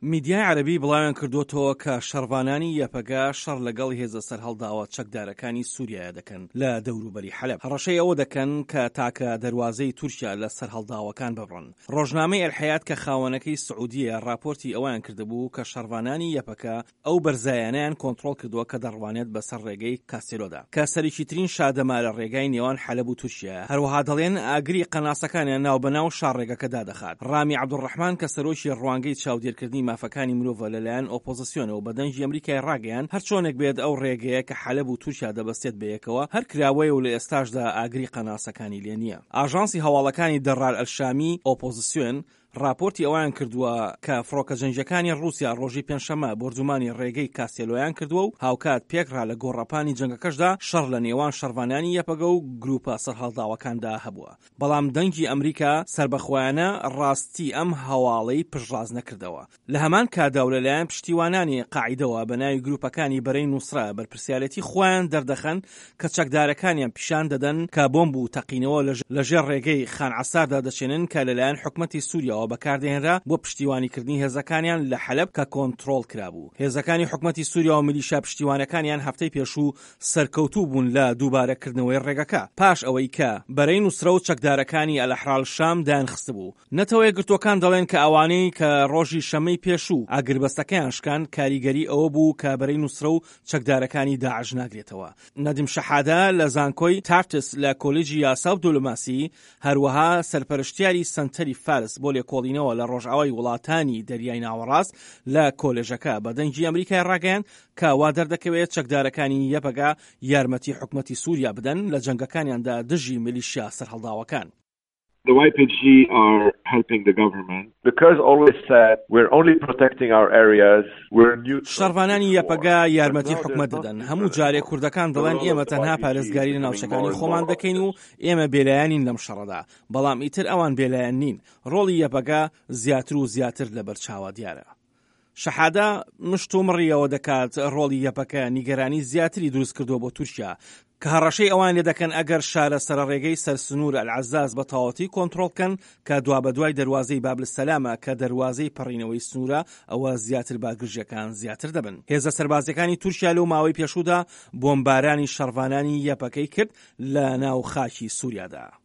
میدیای عەرەبی بڵاویان کردوتەوە کە شەڕڤانانی یەپەگا شەڕ لەگەڵ هێزە سەرهەڵداوە چەکدارەکانی سووریایە دەکەن لە دەوروبەری حەلەب. هەڕەشەی ئەوە دەکەن کە تاکە دەواازەی تورکیا لە سەرهەڵداوەکان ببڕن. ڕۆژنامەی ئەلحەیات کە خاوەنەکەی سعودیە راپۆرتی ئەویان کردبوو کە شەڕڤانانی یەپەکە ئەو بەرزایانیان کۆنتڕۆڵ کردووە کە دەڕوانێت بەسەر ڕێگەی کاسێلۆدا کە سەرێکی ترین شادەمارە ڕێگای نێوان حەلەب و تورکیا. هەروەها دەڵێن ئاگری قەناسەکانیان ناوبەناو شارڕێگەکەدا دەخات. ڕامی عەبدوڕەحمان کە سەرۆکی ڕوانگەی چاودێرکردنی مافەکانی مرۆڤە لەلایەن ئۆپۆزیسیۆنەوە بە دەنگی ئەمریکای ڕاگەیان هەر چۆنێک بێت ئەو ڕێگەیە کە حەلەب و تورکیا دەبەستێت بەیەکەوە هەر کراوەیە و لە ئێستاشدا ئاگری قەناسەکانی لێ نییە. ئاژانسی هەواڵەکانی دەڕال ئەلشامی ئۆپۆزیسیۆن راپۆرتی ئەویان کردووە کە فڕۆکە جەنگیەکانی ڕووسیا ڕۆژی پێنجشەممە بردومانی ڕێگەی کاسێلۆیان کردووە و هاوکات پێکرا لە گۆڕەپانی جەنگەکەشدا شەڕ لە نێوان شەڕڤانانی یەپەگە و گروپە سەرهەڵداوەکاندا هەبووە. بەڵام دەنگی ئەمریکا سربەخۆیانە ڕاستی ئەم هەواڵەی پشتڕاز نەکردەوە. لە هەمان کادا و لەلایەن پشتیوانانی قاعیدەوە بەناوی گروپەکانی بەرەی نووسرا بەرپرسیالەتی خۆیان دەردەخەن کە چەکدارەکانیان پیشان دەدەن کە بۆمب و تەقینەوە لەژێر ڕێگەی خان عەساردا دەچێنن کە لەلایەن حکومەتی سووریا بەکاردێنرا بۆ پشتیوانیکردنی هێزەکانیان لە حەلەب کە کۆنتڕۆڵ کرابوو. هێزەکانی حکومەتی سووریا و میلیشیا پشتیوانەکانیان هەفتەی پێشوو سەرکەوتوو بوون لە دووبارەکردنەوەی ڕێگەکە پاش ئەوەی کە بەرەی نووسرە و چەکدارەکانی ئەلەحرال شام دانخست بوو. نەتەوەی گرتوەکان دەڵێن کە ئەوانەی کە ڕۆژی شەمەی پێشوو ئاگربەستەکەیان شکان کاریگەری ئەوە بوو کە بەرەی نووسرە و چەکدارەکانی داعش ناگرێتەوە. نەدیم شەحادە لە زانکۆی تارتس لە کۆلیجی یاسا و دیپلۆماسی هەروەها سەرپەرشتیاری سەنتەری فارس بۆ لێکۆڵینەوە لە ڕۆژئاوای وڵاتانی دەریای ناوەڕاست لە کۆلێژەکە بە دەنگی ئەمریکای ڕاگەیان کە وا دەردەکەوێت چەکدارەکانی یەپەگا یارمەتی حکومەتی سووریا بدەن لە جەنگەکانیاندا دژی میلیشیا سەرهەڵداوەکان. The YPG are helping the government because always said we're only protecting our areas. We're neutral. شەڕڤانانی یەپەگا یارمەتی حکومەت دەدەن. هەموو جارێ کوردەکان دەڵێن ئێمە تەنها پارێزگاری لە ناوچەکانی خۆمان دەکەین و ئێمە بێلایەنین لەم شەڕەدا. بەڵام ئیتر ئەوان بێلایەن نین. ڕۆڵی یەپەگا زیاتر و زیاتر لەبەرچاوە دیارە. شەحادە مشت و مڕیەوە دەکات ڕۆڵی یەپەکە نیگەرانی زیاتری دروست کردووە بۆ تورکیا کە هەڕەشەی ئەوان لێ دەکەن ئەگەر شارە سەرڕێگەی سەرسنوور ئەلعەزاز بە تەواوەتی کۆنتڕۆڵکەن کە دوابەدوای دەروازەی بابلسەلامە کە دەروازەی پەڕینەوەی سنوورە ئەوە زیاتر باگرژەکان زیاتر دەبن. هێزە سەربازەکانی تورکیا لەو ماوەی پێشوودا بۆمبارانی شەڕڤانانی یەپەکەی کرد لە ناو خاکی سووریادا.